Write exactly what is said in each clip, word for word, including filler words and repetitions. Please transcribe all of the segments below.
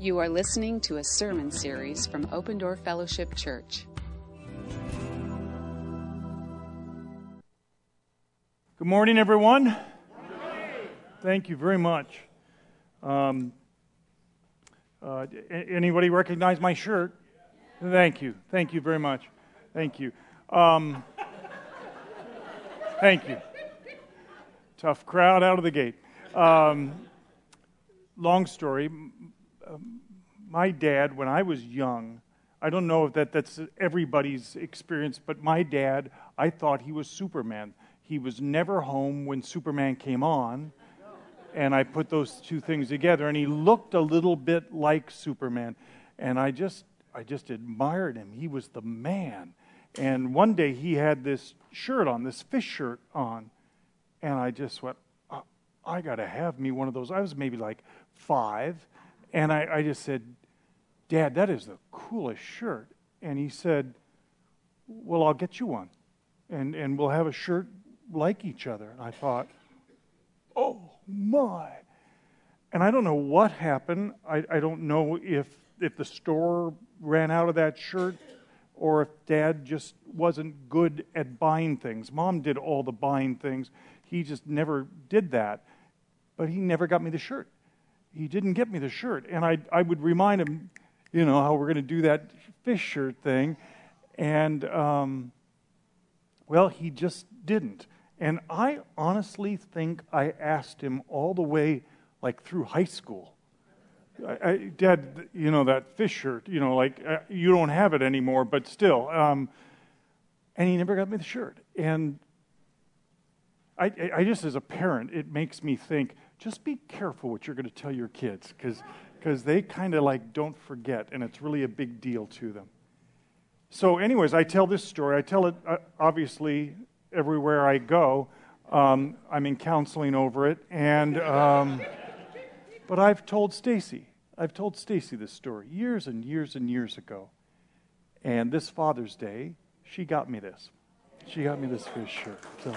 You are listening to a sermon series from Open Door Fellowship Church. Good morning, everyone. Good morning. Thank you very much. Um, uh, anybody recognize my shirt? Thank you. Thank you very much. Thank you. Um, thank you. Tough crowd out of the gate. Um, long story. My dad, when I was young, I don't know if that, that's everybody's experience, but my dad, I thought he was Superman. He was never home when Superman came on, and I put those two things together, and he looked a little bit like Superman, and I just, I just admired him. He was the man. And one day he had this shirt on, this fish shirt on, and I just went, oh, I got to have me one of those. I was maybe like five, and I, I just said, Dad, that is the coolest shirt. And he said, well, I'll get you one, and and we'll have a shirt like each other. And I thought, oh my. And I don't know what happened. I, I don't know if if the store ran out of that shirt or if Dad just wasn't good at buying things. Mom did all the buying things. He just never did that. But he never got me the shirt. He didn't get me the shirt. And I I would remind him, you know, how we're going to do that fish shirt thing. And, um, well, he just didn't. And I honestly think I asked him all the way, like, through high school. I, I, Dad, you know, that fish shirt, you know, like, uh, you don't have it anymore, but still. Um, and he never got me the shirt. And I, I just, as a parent, it makes me think, just be careful what you're going to tell your kids, because because they kind of like don't forget, and it's really a big deal to them. So anyways, I tell this story. I tell it, uh, obviously, everywhere I go. Um, I'm in counseling over it, and um, but I've told Stacy. I've told Stacy this story years and years and years ago. And this Father's Day, she got me this. She got me this fish shirt. So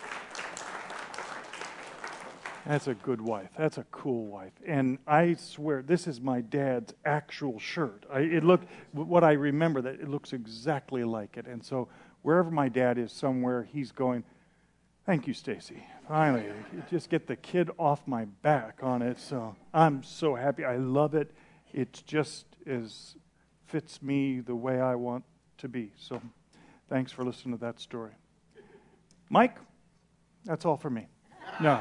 that's a good wife. That's a cool wife. And I swear, this is my dad's actual shirt. I, it look what I remember, that it looks exactly like it. And so wherever my dad is somewhere, he's going, thank you, Stacy. Finally, just get the kid off my back on it. So I'm so happy. I love it. It just is fits me the way I want to be. So thanks for listening to that story. Mike, that's all for me. No.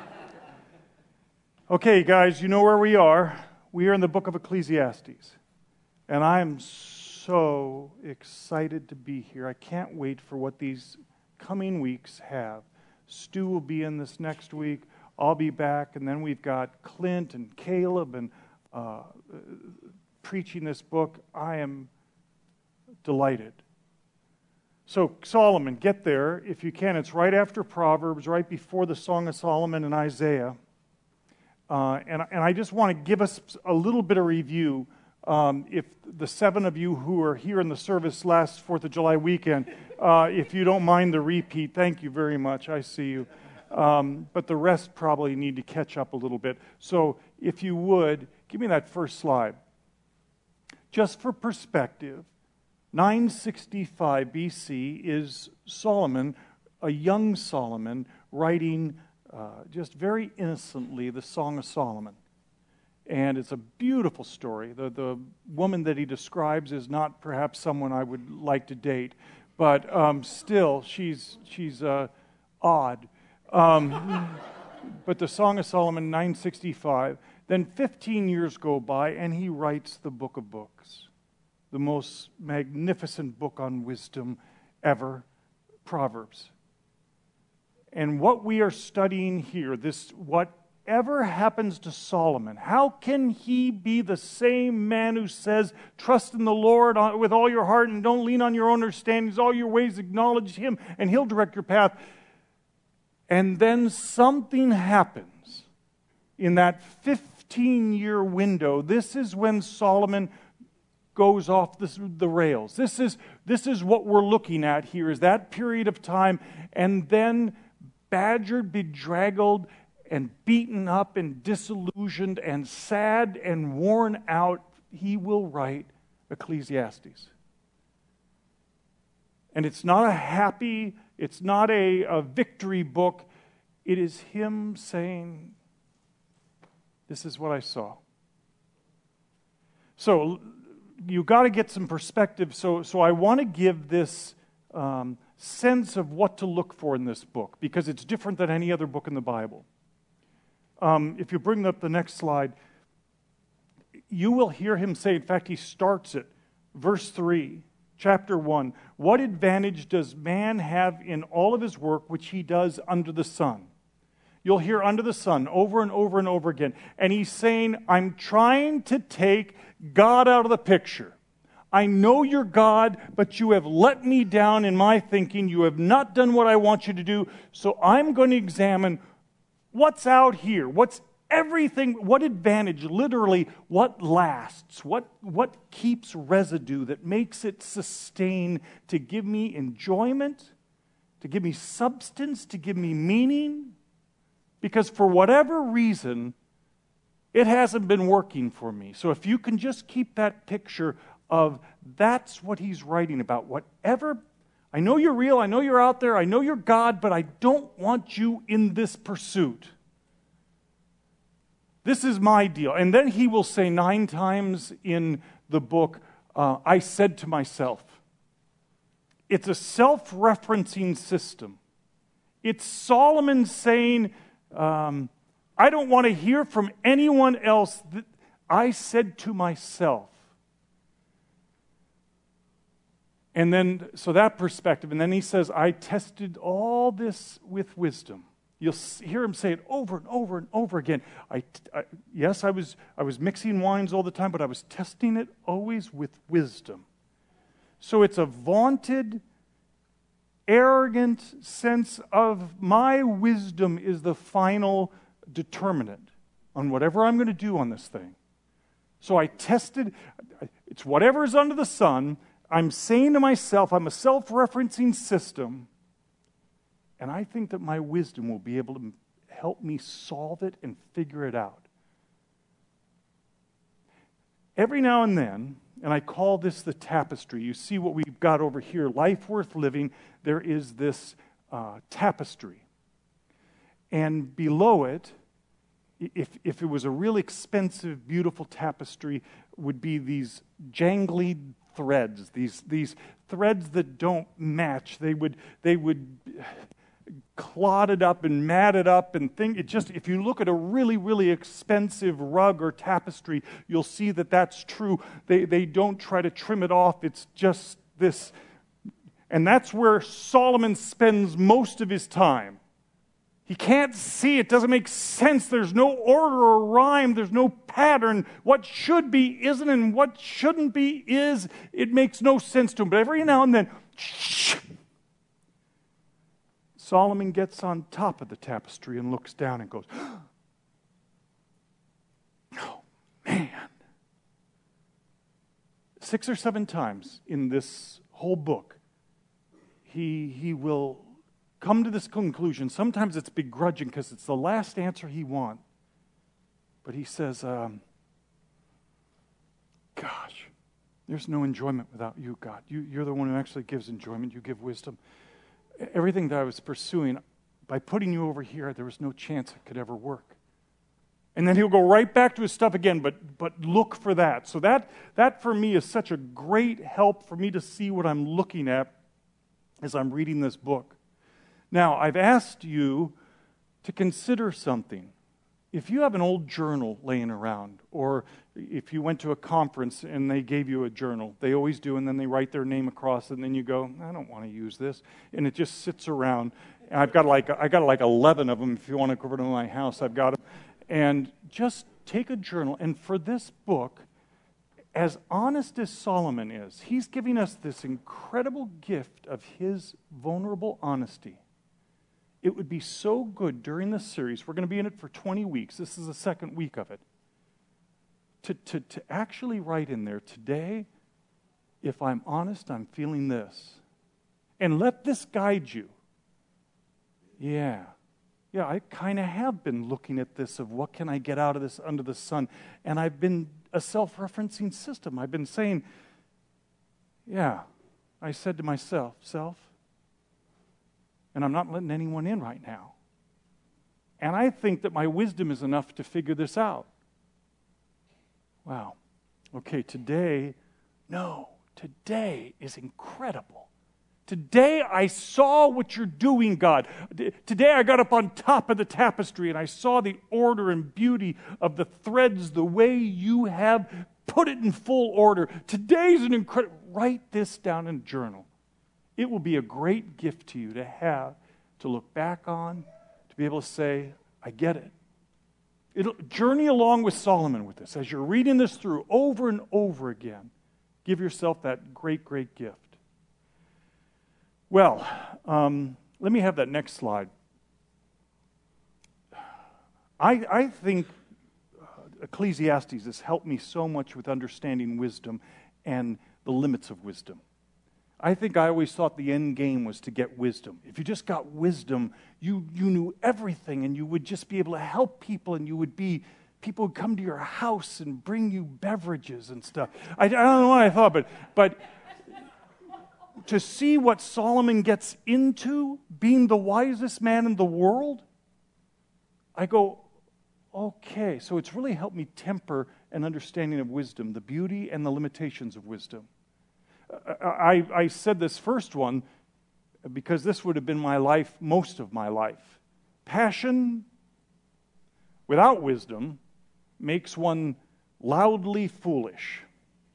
Okay, guys, you know where we are. We are in the book of Ecclesiastes. And I am so excited to be here. I can't wait for what these coming weeks have. Stu will be in this next week. I'll be back. And then we've got Clint and Caleb and uh, preaching this book. I am delighted. So Solomon, get there if you can. It's right after Proverbs, right before the Song of Solomon and Isaiah. Uh, and, and I just want to give us a little bit of review. Um, if the seven of you who are here in the service last fourth of July weekend, uh, if you don't mind the repeat, thank you very much. I see you. Um, but the rest probably need to catch up a little bit. So if you would, give me that first slide. Just for perspective, nine sixty-five B C is Solomon, a young Solomon, writing Uh, just very innocently, the Song of Solomon. And it's a beautiful story. The the woman that he describes is not perhaps someone I would like to date, but um, still, she's she's uh, odd. Um, but the Song of Solomon, nine sixty-five. Then fifteen years go by, and he writes the Book of Books, the most magnificent book on wisdom ever, Proverbs. And what we are studying here, this whatever happens to Solomon, how can he be the same man who says, trust in the Lord with all your heart and don't lean on your own understandings, all your ways acknowledge Him and He'll direct your path. And then something happens in that fifteen-year window. This is when Solomon goes off the, the rails. This is, this is what we're looking at here, is that period of time. And then badgered, bedraggled, and beaten up and disillusioned and sad and worn out, he will write Ecclesiastes. And it's not a happy, it's not a, a victory book. It is him saying, this is what I saw. So you got to get some perspective. So, so I want to give this um, sense of what to look for in this book, because it's different than any other book in the Bible. Um, if you bring up the next slide, you will hear him say, in fact, he starts it, verse three, chapter one, what advantage does man have in all of his work which he does under the sun? You'll hear under the sun over and over and over again. And he's saying, I'm trying to take God out of the picture. I know you're God, but you have let me down in my thinking. You have not done what I want you to do. So I'm going to examine what's out here. What's everything, what advantage, literally, what lasts? What, what keeps residue that makes it sustain to give me enjoyment, to give me substance, to give me meaning? Because for whatever reason, it hasn't been working for me. So if you can just keep that picture of that's what he's writing about. Whatever, I know you're real, I know you're out there, I know you're God, but I don't want you in this pursuit. This is my deal. And then he will say nine times in the book, uh, I said to myself. It's a self-referencing system. It's Solomon saying, Um, I don't want to hear from anyone else. That I said to myself. And then, so that perspective, and then he says, I tested all this with wisdom. You'll hear him say it over and over and over again. I, I, yes, I was, I was mixing wines all the time, but I was testing it always with wisdom. So it's a vaunted, arrogant sense of my wisdom is the final determinant on whatever I'm going to do on this thing. So I tested, it's whatever is under the sun. I'm saying to myself, I'm a self-referencing system, and I think that my wisdom will be able to help me solve it and figure it out. Every now and then, and I call this the tapestry. You see what we've got over here, life worth living. There is this uh, tapestry. And below it, if, if it was a really expensive, beautiful tapestry, would be these jangly threads, these, these threads that don't match. They would, they would clot it up and mat it up and think it just, if you look at a really, really expensive rug or tapestry, you'll see that that's true. They, they don't try to trim it off. It's just this. And that's where Solomon spends most of his time. He can't see. It doesn't make sense. There's no order or rhyme. There's no pattern. What should be isn't, and what shouldn't be is. It makes no sense to him. But every now and then, shh, Solomon gets on top of the tapestry and looks down and goes, oh, man. Six or seven times in this whole book, he, he will come to this conclusion. Sometimes it's begrudging because it's the last answer he wants. But he says, um, gosh, there's no enjoyment without you, God. You, you're the one who actually gives enjoyment. You give wisdom. Everything that I was pursuing, by putting you over here, there was no chance it could ever work. And then he'll go right back to his stuff again, but but look for that. So that, that for me is such a great help for me to see what I'm looking at as I'm reading this book. Now, I've asked you to consider something. If you have an old journal laying around, or if you went to a conference and they gave you a journal, they always do, and then they write their name across it, and then you go, I don't want to use this, and it just sits around. And I've got like I got like eleven of them. If you want to go over to my house, I've got them. And just take a journal, and for this book, as honest as Solomon is, he's giving us this incredible gift of his vulnerable honesty. It would be so good during this series, we're going to be in it for twenty weeks, this is the second week of it, to, to, to actually write in there, today, if I'm honest, I'm feeling this. And let this guide you. Yeah, Yeah, I kind of have been looking at this of what can I get out of this under the sun. And I've been a self-referencing system. I've been saying, yeah, I said to myself, self, and I'm not letting anyone in right now. And I think that my wisdom is enough to figure this out. Wow. Okay, today, no, today is incredible. Today I saw what you're doing, God. Today I got up on top of the tapestry and I saw the order and beauty of the threads, the way you have put it in full order. Today's an incredible... Write this down in a journal. It will be a great gift to you to have, to look back on, to be able to say, I get it. It'll journey along with Solomon with this. As you're reading this through over and over again, give yourself that great, great gift. Well, um, let me have that next slide. I, I think uh, Ecclesiastes has helped me so much with understanding wisdom and the limits of wisdom. I think I always thought the end game was to get wisdom. If you just got wisdom, you, you knew everything and you would just be able to help people and you would be, people would come to your house and bring you beverages and stuff. I, I don't know what I thought, but but to see what Solomon gets into, being the wisest man in the world, I go, okay, so it's really helped me temper an understanding of wisdom, the beauty and the limitations of wisdom. I, I said this first one because this would have been my life, most of my life. Passion without wisdom makes one loudly foolish.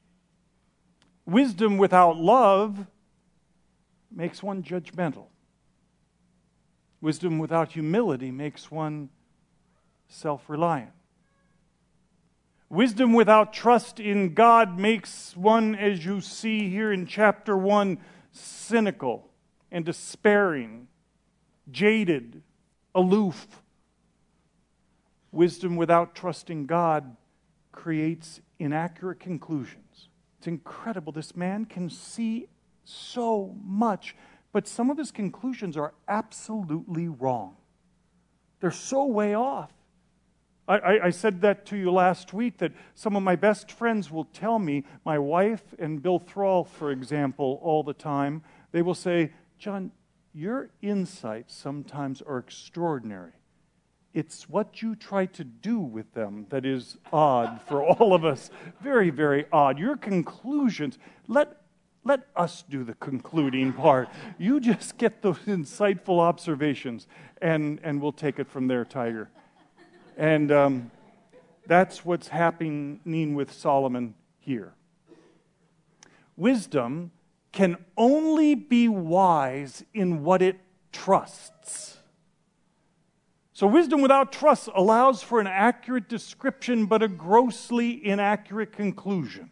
Wisdom without love makes one judgmental. Wisdom without humility makes one self-reliant. Wisdom without trust in God makes one, as you see here in chapter one, cynical and despairing, jaded, aloof. Wisdom without trusting God creates inaccurate conclusions. It's incredible. This man can see so much, but some of his conclusions are absolutely wrong. They're so way off. I, I, I said that to you last week, that some of my best friends will tell me, my wife and Bill Thrall, for example, all the time, they will say, John, your insights sometimes are extraordinary. It's what you try to do with them that is odd for all of us. Very, very odd. Your conclusions, let Let us do the concluding part. You just get those insightful observations, and, and we'll take it from there, Tiger. And um, that's what's happening with Solomon here. Wisdom can only be wise in what it trusts. So wisdom without trust allows for an accurate description, but a grossly inaccurate conclusion.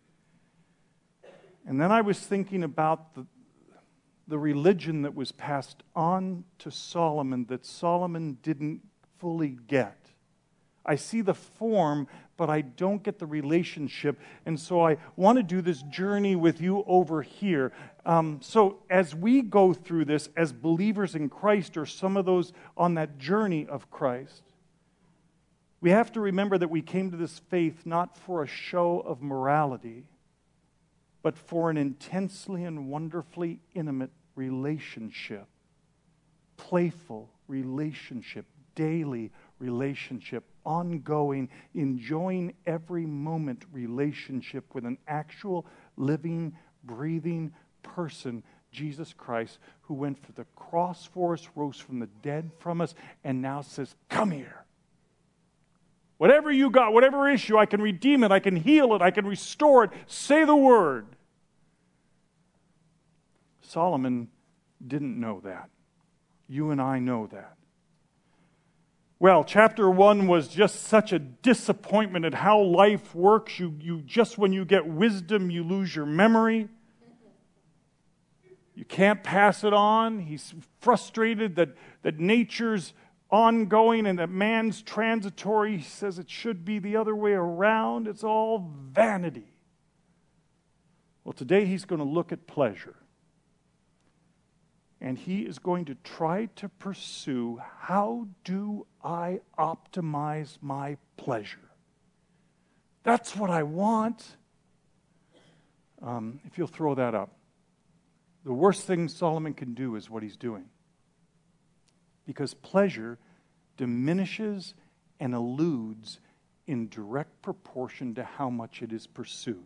And then I was thinking about the, the religion that was passed on to Solomon that Solomon didn't fully get. I see the form, but I don't get the relationship. And so I want to do this journey with you over here. Um, so as we go through this as believers in Christ, or some of those on that journey of Christ, we have to remember that we came to this faith not for a show of morality, but for an intensely and wonderfully intimate relationship, playful relationship, daily relationship, ongoing, enjoying every moment relationship with an actual living, breathing person, Jesus Christ, who went for the cross for us, rose from the dead from us, and now says, come here. Whatever you got, whatever issue, I can redeem it, I can heal it, I can restore it. Say the word. Solomon didn't know that. You and I know that. Well, chapter one was just such a disappointment at how life works. You, you just when you get wisdom, you lose your memory. You can't pass it on. He's frustrated that, that nature's ongoing and that man's transitory. He says it should be the other way around. It's all vanity. Well, today he's going to look at pleasure. and he is going to try to pursue, how do I optimize my pleasure? That's what I want. Um, if you'll throw that up. The worst thing Solomon can do is what he's doing. Because pleasure diminishes and eludes in direct proportion to how much it is pursued.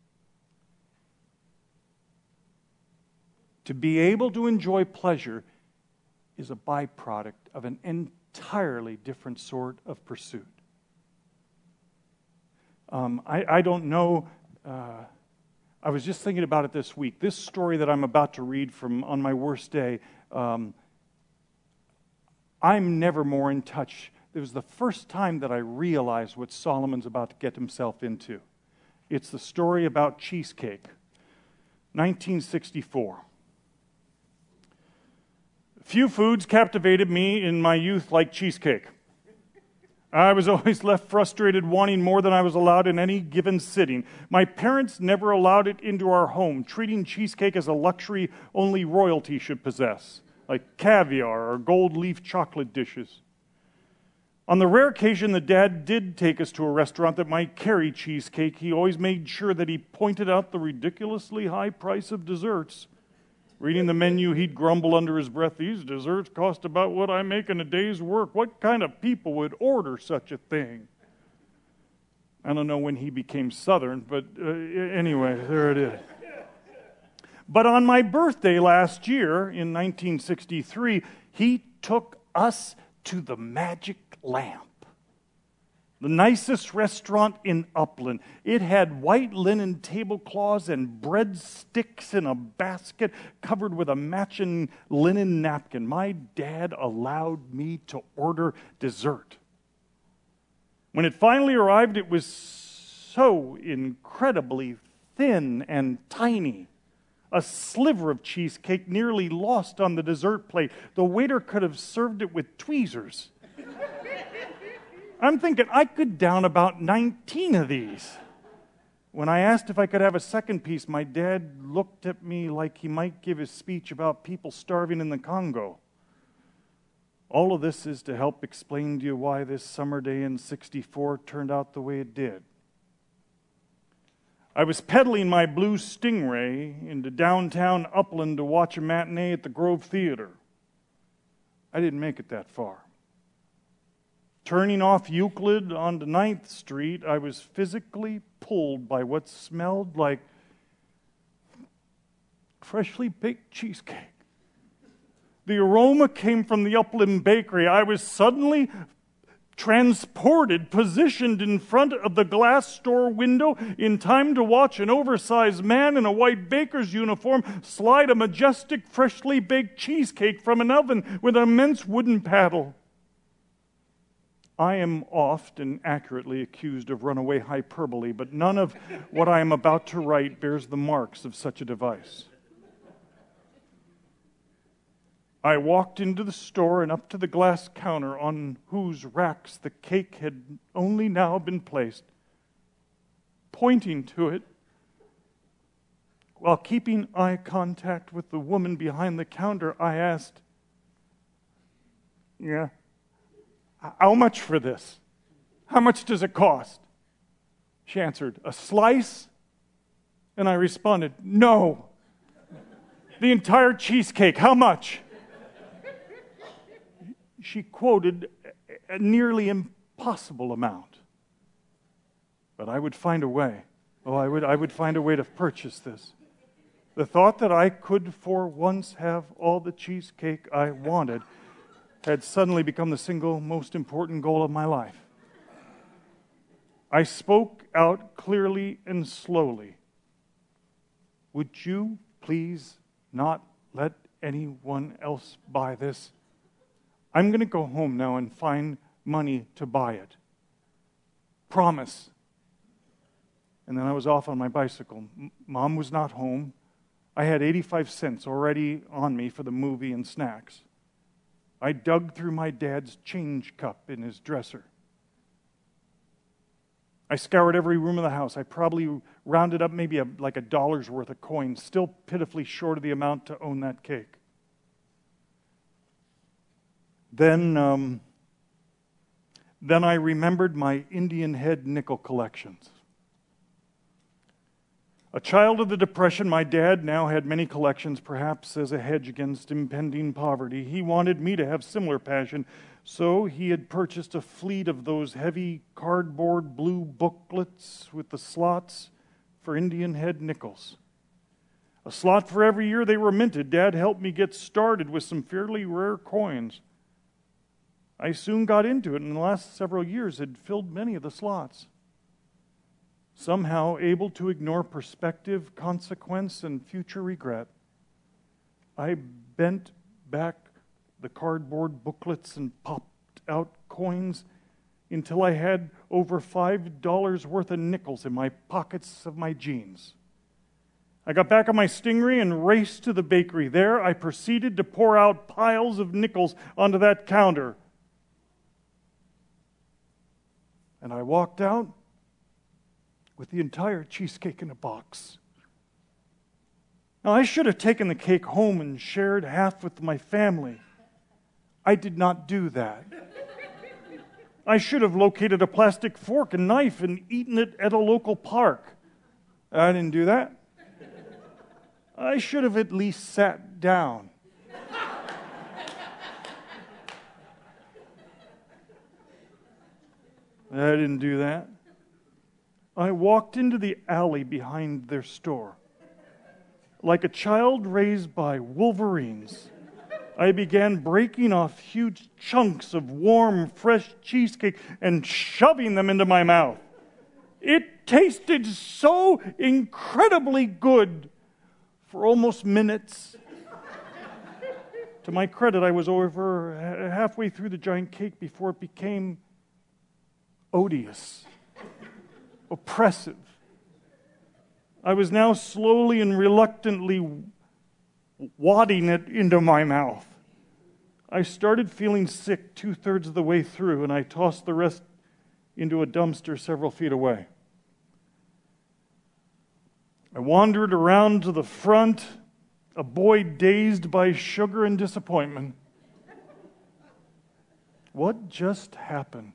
To be able to enjoy pleasure is a byproduct of an entirely different sort of pursuit. Um, I, I don't know, uh, I was just thinking about it this week. This story that I'm about to read from On My Worst Day, um, I'm never more in touch. It was the first time that I realized what Solomon's about to get himself into. It's the story about cheesecake. nineteen sixty-four. Few foods captivated me in my youth like cheesecake. I was always left frustrated, wanting more than I was allowed in any given sitting. My parents never allowed it into our home, treating cheesecake as a luxury only royalty should possess, like caviar or gold leaf chocolate dishes. On the rare occasion that Dad did take us to a restaurant that might carry cheesecake, he always made sure that he pointed out the ridiculously high price of desserts. Reading the menu, he'd grumble under his breath, "These desserts cost about what I make in a day's work. What kind of people would order such a thing?" I don't know when he became Southern, but uh, anyway, there it is. But on my birthday last year, in nineteen sixty-three, he took us to the Magic Lamp, the nicest restaurant in Upland. It had white linen tablecloths and breadsticks in a basket covered with a matching linen napkin. My dad allowed me to order dessert. When it finally arrived, it was so incredibly thin and tiny. A sliver of cheesecake nearly lost on the dessert plate. The waiter could have served it with tweezers. I'm thinking I could down about nineteen of these. When I asked if I could have a second piece, my dad looked at me like he might give his speech about people starving in the Congo. All of this is to help explain to you why this summer day in sixty-four turned out the way it did. I was pedaling my blue Stingray into downtown Upland to watch a matinee at the Grove Theater. I didn't make it that far. Turning off Euclid onto ninth Street, I was physically pulled by what smelled like freshly baked cheesecake. The aroma came from the Upland Bakery. I was suddenly transported, positioned in front of the glass store window in time to watch an oversized man in a white baker's uniform slide a majestic, freshly baked cheesecake from an oven with an immense wooden paddle. I am oft and accurately accused of runaway hyperbole, but none of what I am about to write bears the marks of such a device. I walked into the store and up to the glass counter on whose racks the cake had only now been placed. Pointing to it, while keeping eye contact with the woman behind the counter, I asked, "Yeah, how much for this? How much does it cost?" She answered, "A slice?" And I responded, "No. The entire cheesecake, how much?" She quoted a nearly impossible amount. But I would find a way. Oh, I would, I would find a way to purchase this. The thought that I could for once have all the cheesecake I wanted had suddenly become the single most important goal of my life. I spoke out clearly and slowly. "Would you please not let anyone else buy this? I'm going to go home now and find money to buy it. Promise." And then I was off on my bicycle. M- Mom was not home. I had eighty-five cents already on me for the movie and snacks. I dug through my dad's change cup in his dresser. I scoured every room of the house. I probably rounded up maybe a, like a dollar's worth of coins, still pitifully short of the amount to own that cake. Then, um, then I remembered my Indian head nickel collections. A child of the Depression, my dad now had many collections, perhaps as a hedge against impending poverty. He wanted me to have similar passion, so he had purchased a fleet of those heavy cardboard blue booklets with the slots for Indian head nickels. A slot for every year they were minted. Dad helped me get started with some fairly rare coins. I soon got into it, and in the last several years had filled many of the slots. Somehow able to ignore perspective, consequence, and future regret, I bent back the cardboard booklets and popped out coins until I had over five dollars worth of nickels in my pockets of my jeans. I got back on my Stingray and raced to the bakery. There I proceeded to pour out piles of nickels onto that counter. And I walked out with the entire cheesecake in a box. Now, I should have taken the cake home and shared half with my family. I did not do that. I should have located a plastic fork and knife and eaten it at a local park. I didn't do that. I should have at least sat down. I didn't do that. I walked into the alley behind their store. Like a child raised by wolverines, I began breaking off huge chunks of warm, fresh cheesecake and shoving them into my mouth. It tasted so incredibly good for almost minutes. To my credit, I was over halfway through the giant cake before it became odious, oppressive. I was now slowly and reluctantly wadding it into my mouth. I started feeling sick two-thirds of the way through, and I tossed the rest into a dumpster several feet away. I wandered around to the front, a boy dazed by sugar and disappointment. What just happened?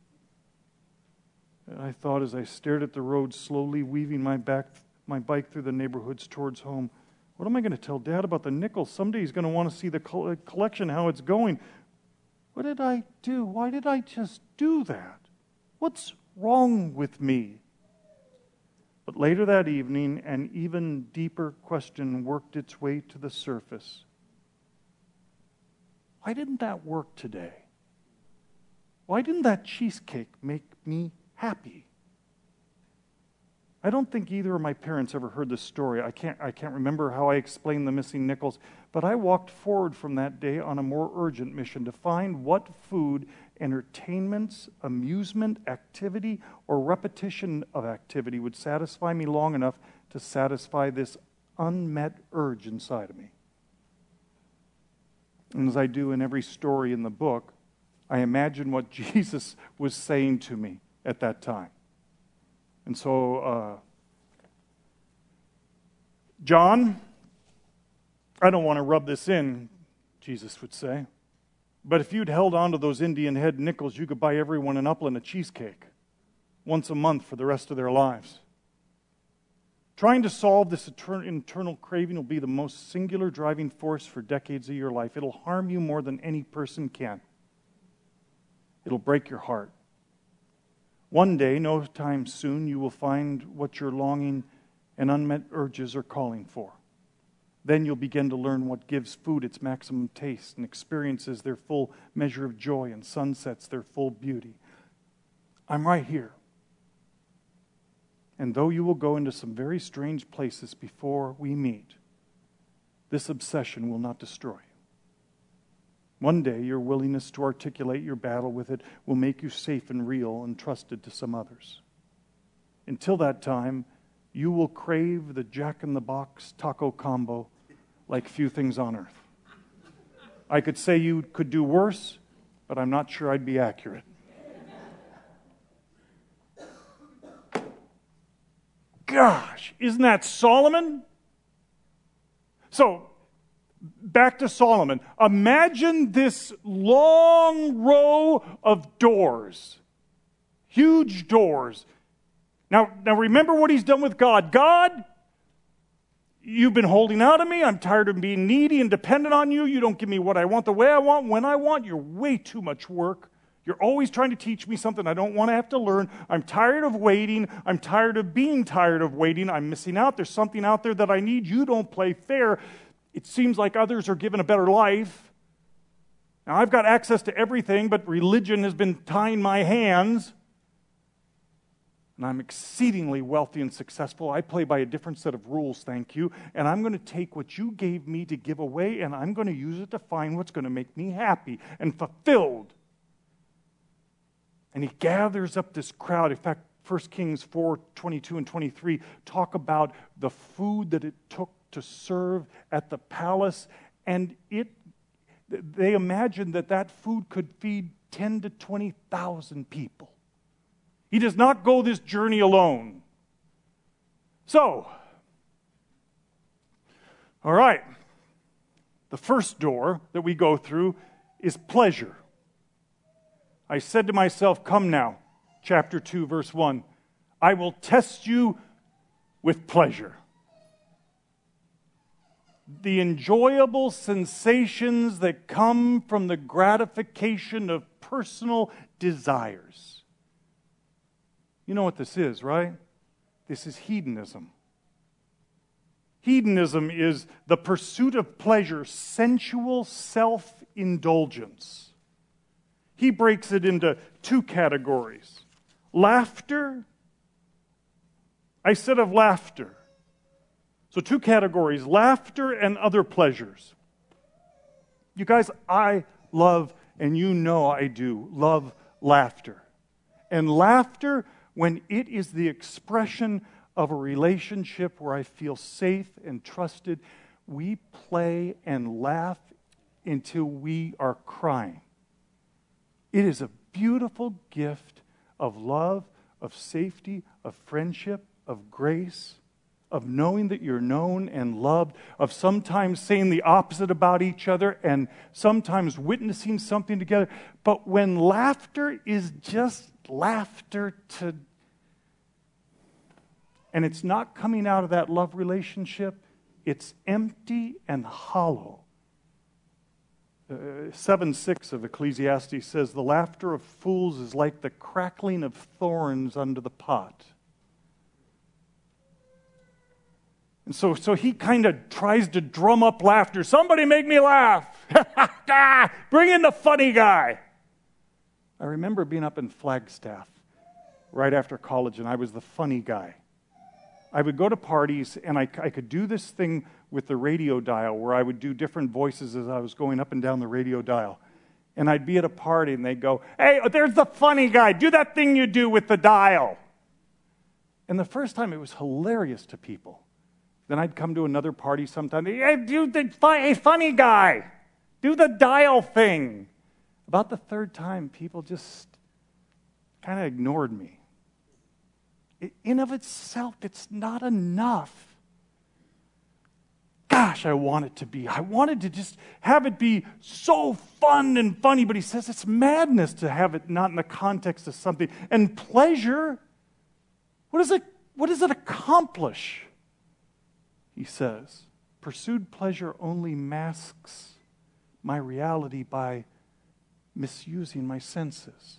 And I thought as I stared at the road, slowly weaving my back, my bike through the neighborhoods towards home. What am I going to tell Dad about the nickels? Someday he's going to want to see the collection, how it's going. What did I do? Why did I just do that? What's wrong with me? But later that evening, an even deeper question worked its way to the surface. Why didn't that work today? Why didn't that cheesecake make me happy? I don't think either of my parents ever heard this story. I can't, I can't remember how I explained the missing nickels, but I walked forward from that day on a more urgent mission to find what food, entertainments, amusement, activity, or repetition of activity would satisfy me long enough to satisfy this unmet urge inside of me. And as I do in every story in the book, I imagine what Jesus was saying to me at that time. And so, uh, John, I don't want to rub this in, Jesus would say, but if you'd held on to those Indian head nickels, you could buy everyone in Upland a cheesecake once a month for the rest of their lives. Trying to solve this internal craving will be the most singular driving force for decades of your life. It'll harm you more than any person can. It'll break your heart. One day, no time soon, you will find what your longing and unmet urges are calling for. Then you'll begin to learn what gives food its maximum taste and experiences their full measure of joy and sunsets their full beauty. I'm right here. And though you will go into some very strange places before we meet, this obsession will not destroy you. One day, your willingness to articulate your battle with it will make you safe and real and trusted to some others. Until that time, you will crave the Jack-in-the-Box taco combo like few things on earth. I could say you could do worse, but I'm not sure I'd be accurate. Gosh, isn't that Solomon? So, back to Solomon. Imagine this long row of doors. Huge doors. Now, now remember what he's done with God. God, you've been holding out on me. I'm tired of being needy and dependent on you. You don't give me what I want the way I want, when I want. You're way too much work. You're always trying to teach me something I don't want to have to learn. I'm tired of waiting. I'm tired of being tired of waiting. I'm missing out. There's something out there that I need. You don't play fair. It seems like others are given a better life. Now, I've got access to everything, but religion has been tying my hands. And I'm exceedingly wealthy and successful. I play by a different set of rules, thank you. And I'm going to take what you gave me to give away, and I'm going to use it to find what's going to make me happy and fulfilled. And he gathers up this crowd. In fact, First Kings four, twenty-two and twenty-three talk about the food that it took to serve at the palace. And it, they imagined that that food could feed ten to twenty thousand people. He does not go this journey alone. So, all right, the first door that we go through is pleasure. I said to myself, come now, chapter two, verse one, I will test you with pleasure. The enjoyable sensations that come from the gratification of personal desires. You know what this is, right? This is hedonism. Hedonism is the pursuit of pleasure, sensual self-indulgence. He breaks it into two categories. Laughter. I said of laughter. So two categories, laughter and other pleasures. You guys, I love, and you know I do, love laughter. And laughter, when it is the expression of a relationship where I feel safe and trusted, we play and laugh until we are crying. It is a beautiful gift of love, of safety, of friendship, of grace, of knowing that you're known and loved, of sometimes saying the opposite about each other and sometimes witnessing something together. But when laughter is just laughter to, and it's not coming out of that love relationship, it's empty and hollow. Uh, seven six of Ecclesiastes says, the laughter of fools is like the crackling of thorns under the pot. And so, so he kind of tries to drum up laughter. Somebody make me laugh. Bring in the funny guy. I remember being up in Flagstaff right after college, and I was the funny guy. I would go to parties, and I, I could do this thing with the radio dial where I would do different voices as I was going up and down the radio dial. And I'd be at a party, and they'd go, hey, there's the funny guy. Do that thing you do with the dial. And the first time, it was hilarious to people. Then I'd come to another party sometime. Hey, do the hey, funny guy. Do the dial thing. About the third time, people just kind of ignored me. In of itself, it's not enough. Gosh, I want it to be. I wanted to just have it be so fun and funny, but he says it's madness to have it not in the context of something. And pleasure, what does it, what does it accomplish? He says, pursued pleasure only masks my reality by misusing my senses.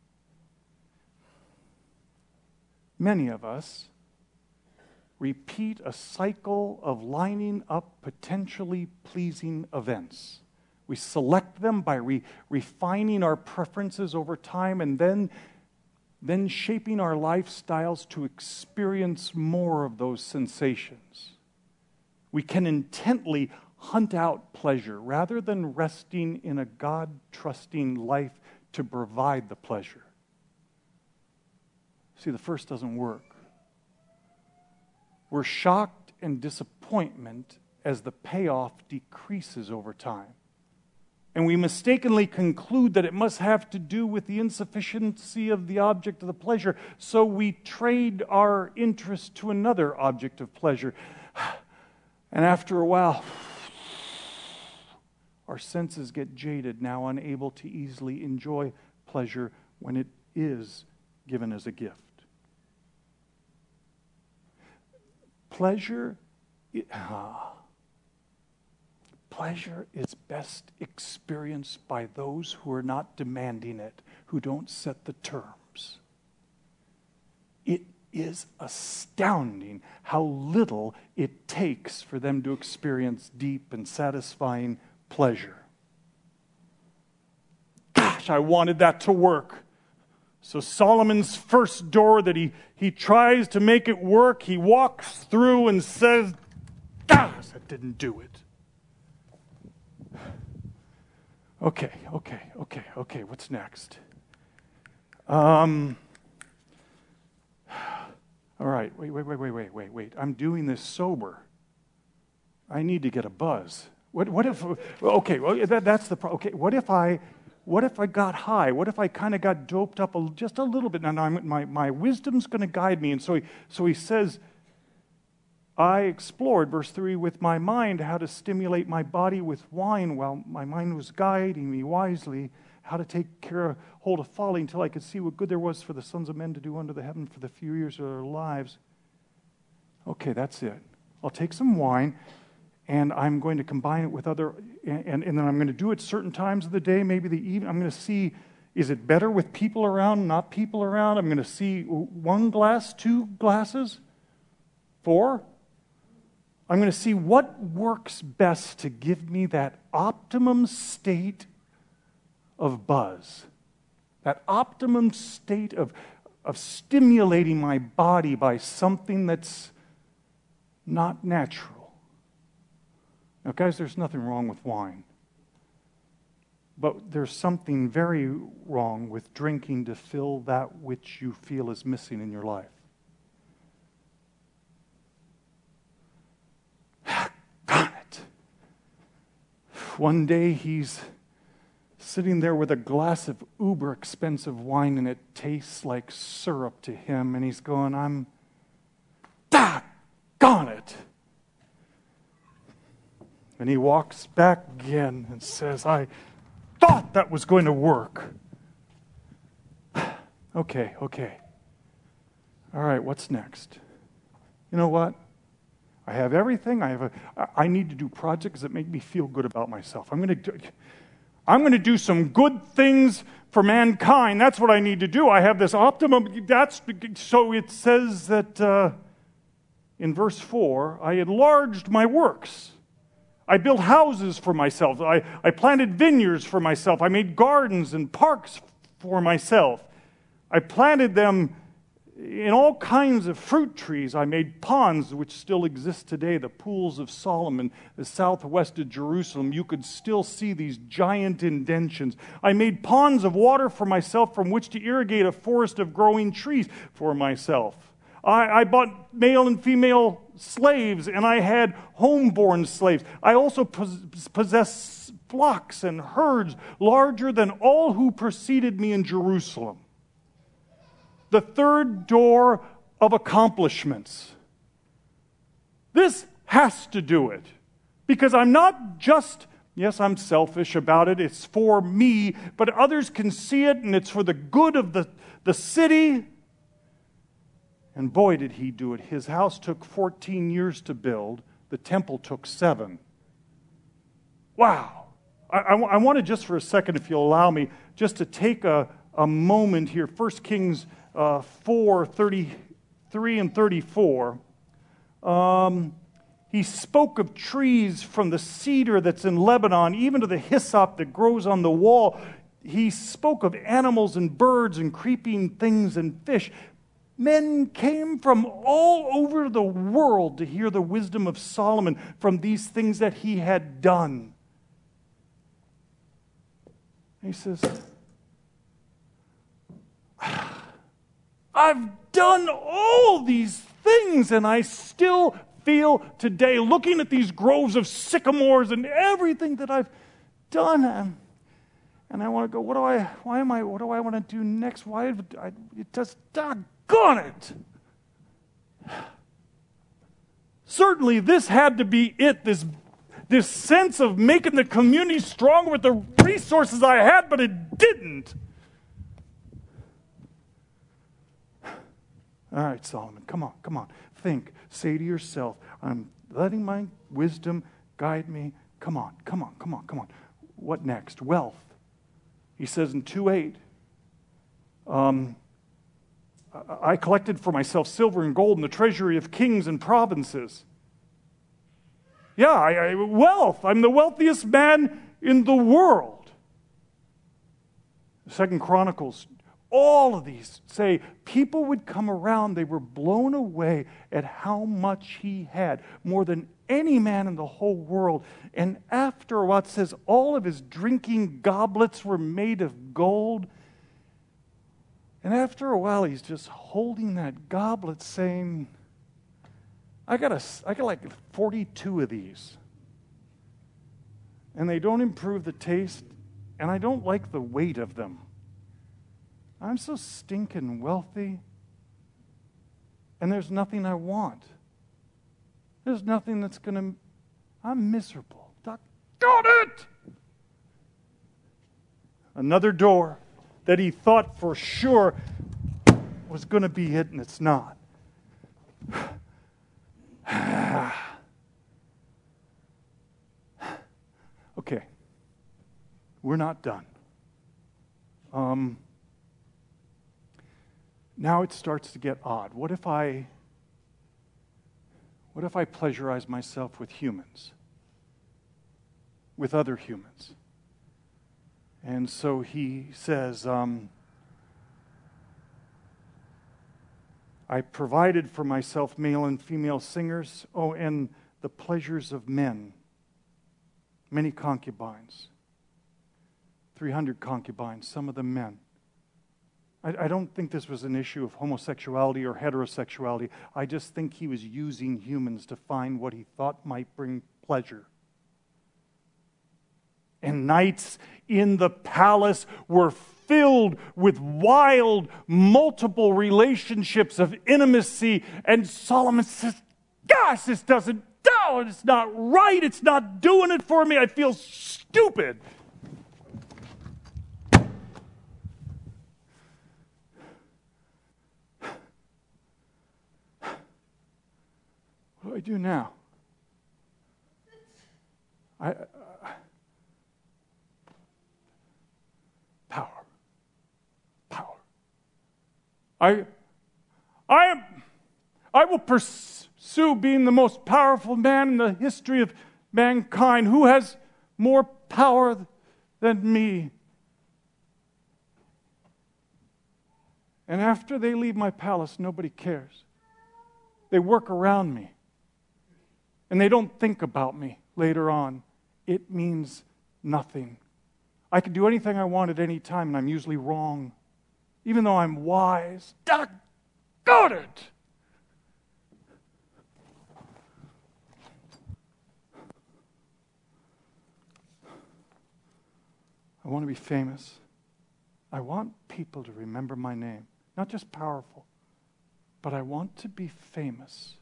Many of us repeat a cycle of lining up potentially pleasing events. We select them by re- refining our preferences over time and then, then shaping our lifestyles to experience more of those sensations. We can intently hunt out pleasure rather than resting in a God-trusting life to provide the pleasure. See, the first doesn't work. We're shocked and disappointment as the payoff decreases over time. And we mistakenly conclude that it must have to do with the insufficiency of the object of the pleasure, so we trade our interest to another object of pleasure. And after a while, Our senses get jaded, now unable to easily enjoy pleasure when it is given as a gift. Pleasure, ah, pleasure is best experienced by those who are not demanding it, who don't set the terms. It is astounding how little it takes for them to experience deep and satisfying pleasure. Gosh, I wanted that to work. So Solomon's first door that he, he tries to make it work, he walks through and says, gosh, that didn't do it. Okay, okay, okay, okay, what's next? Um, all right, wait, wait, wait, wait, wait, wait, wait. I'm doing this sober. I need to get a buzz. What, what if, okay, well, that, that's the problem. Okay, what if I... What if I got high? What if I kind of got doped up a, just a little bit? Now, now I'm, my, my wisdom's going to guide me. And so he, so he says, I explored, verse three, with my mind how to stimulate my body with wine while my mind was guiding me wisely, how to take care of, hold of folly until I could see what good there was for the sons of men to do under the heaven for the few years of their lives. Okay, that's it. I'll take some wine, and I'm going to combine it with other, and, and then I'm going to do it certain times of the day, maybe the evening. I'm going to see, is it better with people around, not people around? I'm going to see one glass, two glasses, four. I'm going to see what works best to give me that optimum state of buzz, that optimum state of, of stimulating my body by something that's not natural. Now, guys, there's nothing wrong with wine. But there's something very wrong with drinking to fill that which you feel is missing in your life. Darn it. One day he's sitting there with a glass of uber expensive wine and it tastes like syrup to him, and he's going, I'm, doggone it. And he walks back again and says, I thought that was going to work. Okay, okay. All right, what's next? You know what? I have everything. I have a. I need to do projects that make me feel good about myself. I'm going to do, I'm going to do some good things for mankind. That's what I need to do. I have this optimum. That's so it says that uh, in verse four, I enlarged my works. I built houses for myself. I, I planted vineyards for myself. I made gardens and parks for myself. I planted them in all kinds of fruit trees. I made ponds which still exist today, the pools of Solomon, the southwest of Jerusalem. You could still see these giant indentions. I made ponds of water for myself from which to irrigate a forest of growing trees for myself. I, I bought male and female slaves, and I had homeborn slaves. I also pos- possessed flocks and herds larger than all who preceded me in Jerusalem. The third door of accomplishments. This has to do it, because I'm not just, yes, I'm selfish about it, it's for me, but others can see it, and it's for the good of the, the city. And boy, did he do it. His house took fourteen years to build. The temple took seven. Wow. I, I, I want to just for a second, if you'll allow me, just to take a, a moment here. First Kings uh, four, thirty-three and thirty-four. Um, he spoke of trees from the cedar that's in Lebanon, even to the hyssop that grows on the wall. He spoke of animals and birds and creeping things and fish. Men came from all over the world to hear the wisdom of Solomon from these things that he had done. And he says, I've done all these things, and I still feel today, looking at these groves of sycamores and everything that I've done, and, and I want to go, what do I, why am I, what do I want to do next? Why, I, it just, doggone it. Certainly this had to be it, this, this sense of making the community stronger with the resources I had, but it didn't. All right, Solomon, come on, come on. Think. Say to yourself, I'm letting my wisdom guide me. Come on, come on, come on, come on. What next? Wealth. He says in two eight, um, I collected for myself silver and gold in the treasury of kings and provinces. Yeah, I, I, wealth. I'm the wealthiest man in the world. Second Chronicles, all of these say people would come around. They were blown away at how much he had, more than any man in the whole world. And after a while, it says all of his drinking goblets were made of gold. And after a while, he's just holding that goblet saying, I got, a, I got like forty-two of these. And they don't improve the taste, and I don't like the weight of them. I'm so stinking wealthy, and there's nothing I want. There's nothing that's going to... I'm miserable. Doc, got it! Another door that he thought for sure was going to be it, and it's not. Okay. We're not done. Um... Now it starts to get odd. What if I what if I pleasurize myself with humans? With other humans? And so he says, um, I provided for myself male and female singers, oh, and the pleasures of men. Many concubines. three hundred concubines, some of them men. I don't think this was an issue of homosexuality or heterosexuality. I just think he was using humans to find what he thought might bring pleasure. And nights in the palace were filled with wild, multiple relationships of intimacy. And Solomon says, gosh, this doesn't do it. It's not right. It's not doing it for me. I feel stupid. What do I do now? I, uh, power, power. I, I am. I will pursue being the most powerful man in the history of mankind. Who has more power than me? And after they leave my palace, nobody cares. They work around me. And they don't think about me later on. It means nothing. I can do anything I want at any time, and I'm usually wrong. Even though I'm wise. Doggone it! I want to be famous. I want people to remember my name. Not just powerful, but I want to be famous.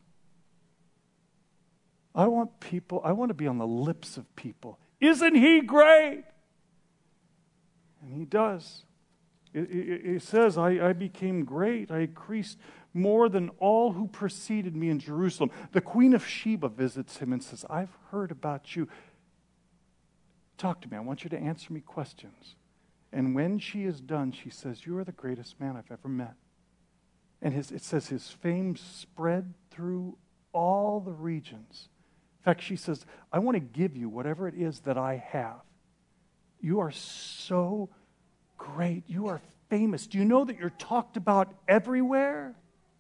I want people, I want to be on the lips of people. Isn't he great? And he does. It, it, it says, I, I became great. I increased more than all who preceded me in Jerusalem. The Queen of Sheba visits him and says, I've heard about you. Talk to me. I want you to answer me questions. And when she is done, she says, you are the greatest man I've ever met. And his, it says his fame spread through all the regions. In fact, she says, I want to give you whatever it is that I have. You are so great. You are famous. Do you know that you're talked about everywhere?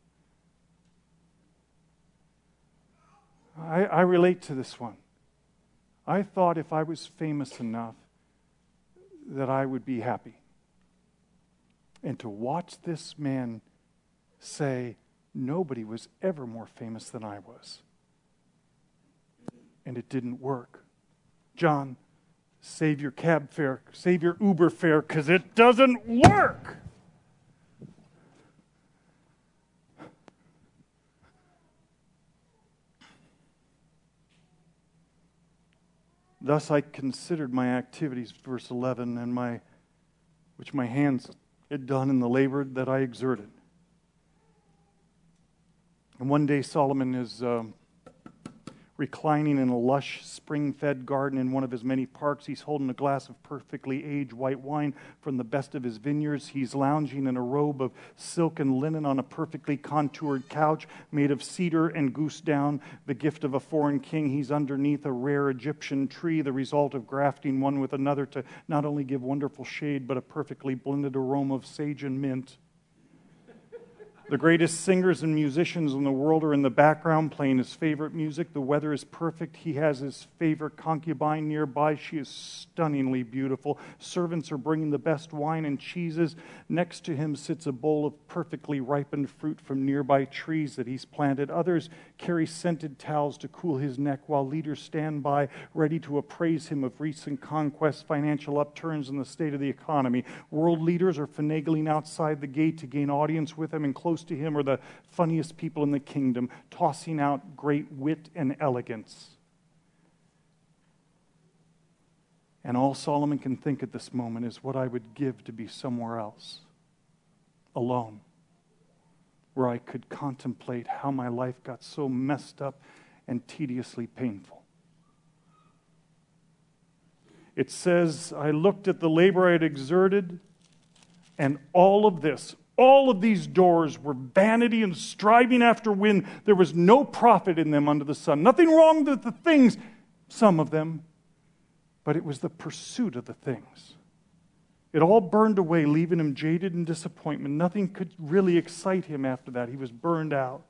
I, I relate to this one. I thought if I was famous enough that I would be happy. And to watch this man say, nobody was ever more famous than I was. And it didn't work. John, save your cab fare, save your Uber fare, because it doesn't work. Thus I considered my activities, verse eleven, and my which my hands had done in the labor that I exerted. And one day Solomon is um, reclining in a lush, spring-fed garden in one of his many parks. He's holding a glass of perfectly aged white wine from the best of his vineyards. He's lounging in a robe of silk and linen on a perfectly contoured couch made of cedar and goose down, the gift of a foreign king. He's underneath a rare Egyptian tree, the result of grafting one with another to not only give wonderful shade, but a perfectly blended aroma of sage and mint. The greatest singers and musicians in the world are in the background playing his favorite music. The weather is perfect. He has his favorite concubine nearby. She is stunningly beautiful. Servants are bringing the best wine and cheeses. Next to him sits a bowl of perfectly ripened fruit from nearby trees that he's planted. Others carry scented towels to cool his neck, while leaders stand by ready to appraise him of recent conquests, financial upturns, and the state of the economy. World leaders are finagling outside the gate to gain audience with him, and close to him are the funniest people in the kingdom, tossing out great wit and elegance. And all Solomon can think at this moment is what I would give to be somewhere else, alone, where I could contemplate how my life got so messed up and tediously painful. It says, I looked at the labor I had exerted, and all of this, all of these doors were vanity and striving after wind. There was no profit in them under the sun. Nothing wrong with the things, some of them, but it was the pursuit of the things. It all burned away, leaving him jaded in disappointment. Nothing could really excite him after that. He was burned out.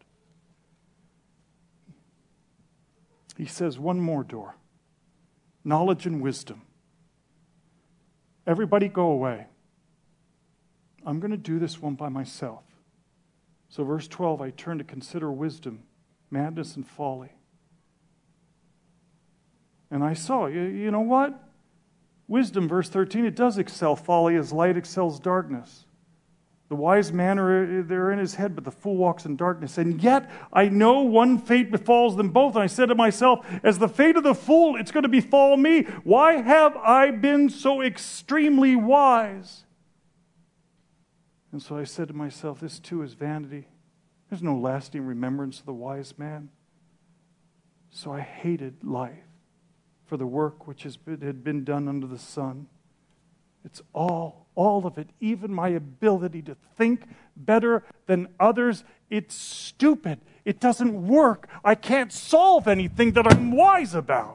He says, one more door. Knowledge and wisdom. Everybody go away. I'm going to do this one by myself. So verse twelve, I turn to consider wisdom, madness, and folly. And I saw, you, you know what? Wisdom, verse thirteen, it does excel folly as light excels darkness. The wise man, are, they're in his head, but the fool walks in darkness. And yet I know one fate befalls them both. And I said to myself, as the fate of the fool, it's going to befall me. Why have I been so extremely wise? And so I said to myself, this too is vanity. There's no lasting remembrance of the wise man. So I hated life for the work which has been, had been done under the sun. It's all, all of it, even my ability to think better than others. It's stupid. It doesn't work. I can't solve anything that I'm wise about.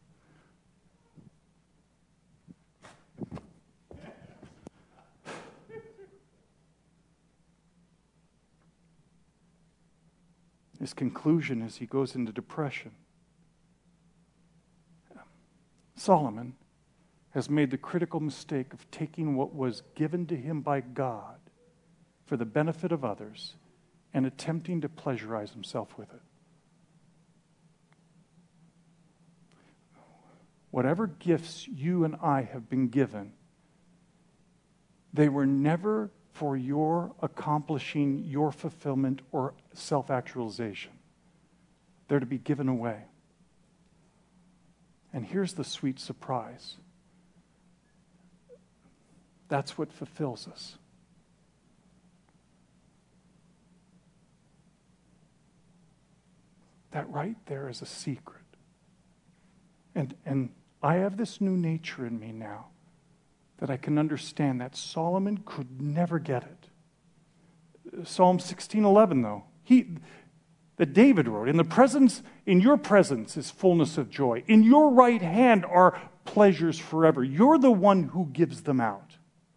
His conclusion is he goes into depression. Solomon has made the critical mistake of taking what was given to him by God for the benefit of others and attempting to pleasurize himself with it. Whatever gifts you and I have been given, they were never for your accomplishing your fulfillment or self-actualization. They're to be given away. And here's the sweet surprise. That's what fulfills us. That right there is a secret. And, and I have this new nature in me now that I can understand that Solomon could never get it. Psalm sixteen eleven, though, he, that David wrote, in the presence, in your presence is fullness of joy. In your right hand are pleasures forever. You're the one who gives them out.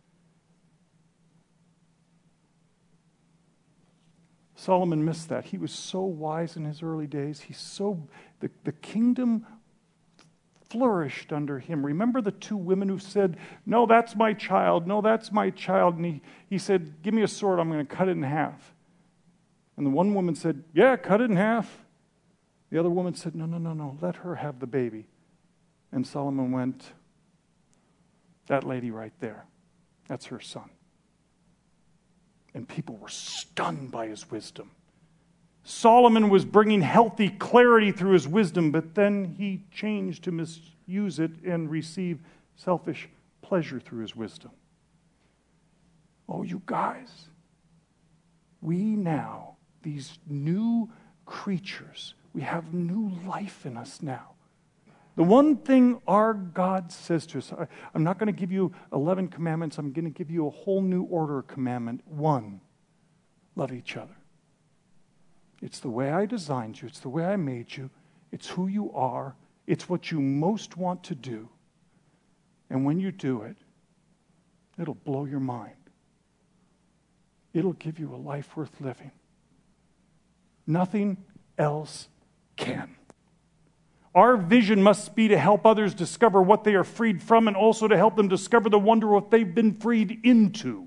Solomon missed that. He was so wise in his early days. He's so, the, the kingdom flourished under him. Remember the two women who said, no, that's my child. No, that's my child. And he, he said, give me a sword. I'm going to cut it in half. And the one woman said, yeah, cut it in half. The other woman said, no, no, no, no. Let her have the baby. And Solomon went, that lady right there, that's her son. And people were stunned by his wisdom. Solomon was bringing healthy clarity through his wisdom, but then he changed to misuse it and receive selfish pleasure through his wisdom. Oh, you guys, we now, these new creatures, we have new life in us now. The one thing our God says to us, I, I'm not going to give you eleven commandments, I'm going to give you a whole new order of commandment. One, love each other. It's the way I designed you, it's the way I made you, it's who you are, it's what you most want to do. And when you do it, it'll blow your mind. It'll give you a life worth living. Nothing else can. Our vision must be to help others discover what they are freed from and also to help them discover the wonder of what they've been freed into.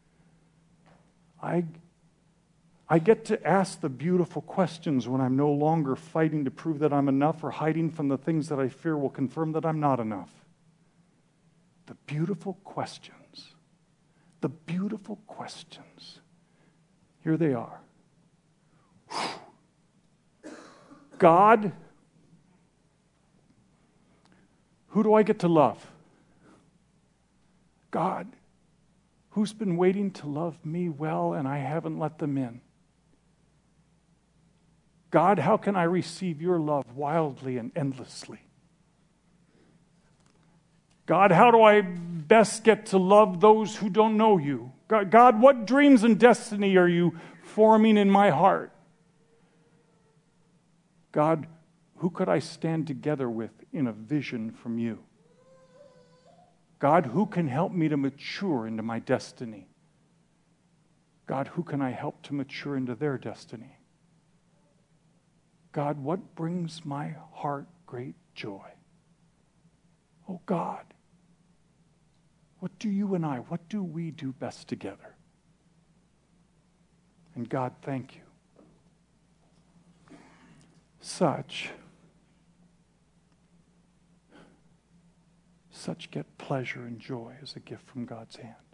I, I get to ask the beautiful questions when I'm no longer fighting to prove that I'm enough or hiding from the things that I fear will confirm that I'm not enough. The beautiful questions. The beautiful questions. Here they are. God, who do I get to love? God, who's been waiting to love me well and I haven't let them in? God, how can I receive your love wildly and endlessly? God, how do I best get to love those who don't know you? God, God, what dreams and destiny are you forming in my heart? God, who could I stand together with in a vision from you? God, who can help me to mature into my destiny? God, who can I help to mature into their destiny? God, what brings my heart great joy? Oh God, what do you and I, what do we do best together? And God, thank you. Such, such get pleasure and joy as a gift from God's hand.